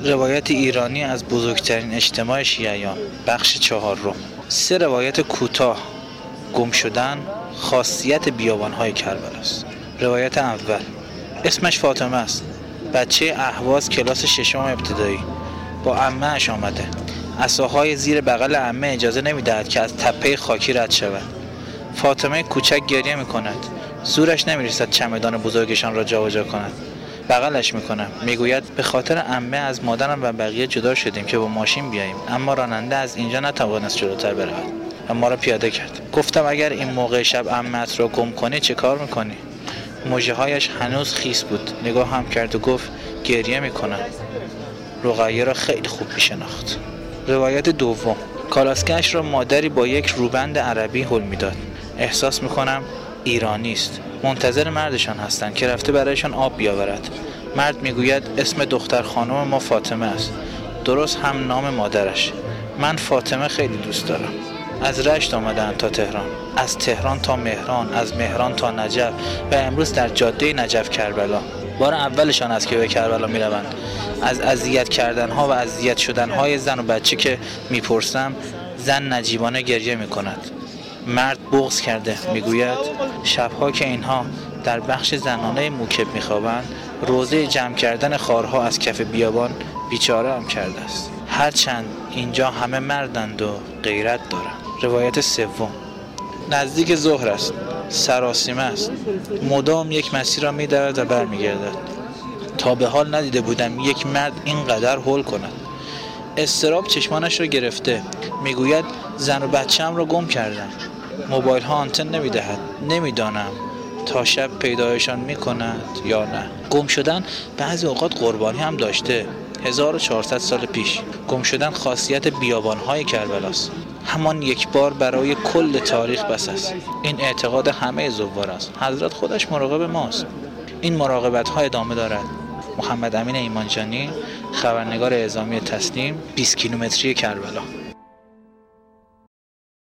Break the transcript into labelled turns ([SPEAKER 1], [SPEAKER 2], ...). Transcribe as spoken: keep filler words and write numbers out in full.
[SPEAKER 1] روایت ایرانی از بزرگترین اجتماع شیعیان، بخش چهارم. سه روایت کوتاه. گم شدن، خاصیت بیابان‌های کربلا است. روایت اول. اسمش فاطمه است. بچه اهواز، کلاس ششم ابتدایی. با عمه‌اش آمده. عصاهای زیر بغل عمه اجازه نمی‌دهد که از تپه خاکی رد شود. فاطمه کوچک گریه می‌کند. زورش نمی‌رسد چمدان بزرگشان را جابجا کند. بغلش میکنم. میگوید به خاطر عمه از مادرم و بقیه جدا شدیم که با ماشین بیاییم، اما راننده از اینجا نتوانست جلوتر برود و ما را پیاده کرد. گفتم اگر این موقع شب عمه‌ات را گم کنی چه کار میکنی؟ مژه‌هایش هنوز خیس بود. نگاه هم کرد و گفت گریه میکنم. رقیه را خیلی خوب میشناخت. روایت دوم. کالاسکه‌اش را مادری با یک روبند عربی هل میداد. احساس میکنم ایرانی است. منتظر مردشان هستند که رفته برایشان آب بیاورد. مرد میگوید اسم دختر خانم ما فاطمه است. درست هم نام مادرش. من فاطمه خیلی دوست دارم. از رشت آمدند تا تهران، از تهران تا مهران، از مهران تا نجف و امروز در جاده نجف کربلا. بار اولشان است که به کربلا میروند. از اذیت کردنها و اذیت شدنهای زن و بچه که میپرسم، زن نجیبانه گریه میکند. مرد بغض کرده. میگوید شبها که اینها در بخش زنانه موکب میخوابند، روزه جمع کردن خارها از کف بیابان بیچاره هم کرده است. هرچند اینجا همه مردند و غیرت دارند. روایت سوم. نزدیک ظهر است. سراسیمه است. مدام یک مسیر را می‌درد و برمیگردد. تا به حال ندیده بودم یک مرد اینقدر هول کند. اضطراب چشمانش را گرفته. میگوید زن و بچه‌ام را گم کردم. موبایل ها آنتن نمیدهد. نمیدانم تا شب پیدایشان میکند یا نه. گم شدن بعضی اوقات قربانی هم داشته. هزار و چهارصد سال پیش. گم شدن خاصیت بیابان‌های کربلاست. همان یک بار برای کل تاریخ بس است. این اعتقاد همه زوار است. حضرت خودش مراقب ماست. این مراقبت ها ادامه دارد. محمد امین ایمانجانی، خبرنگار اعزامی تسنیم، بیست کیلومتری کربلا.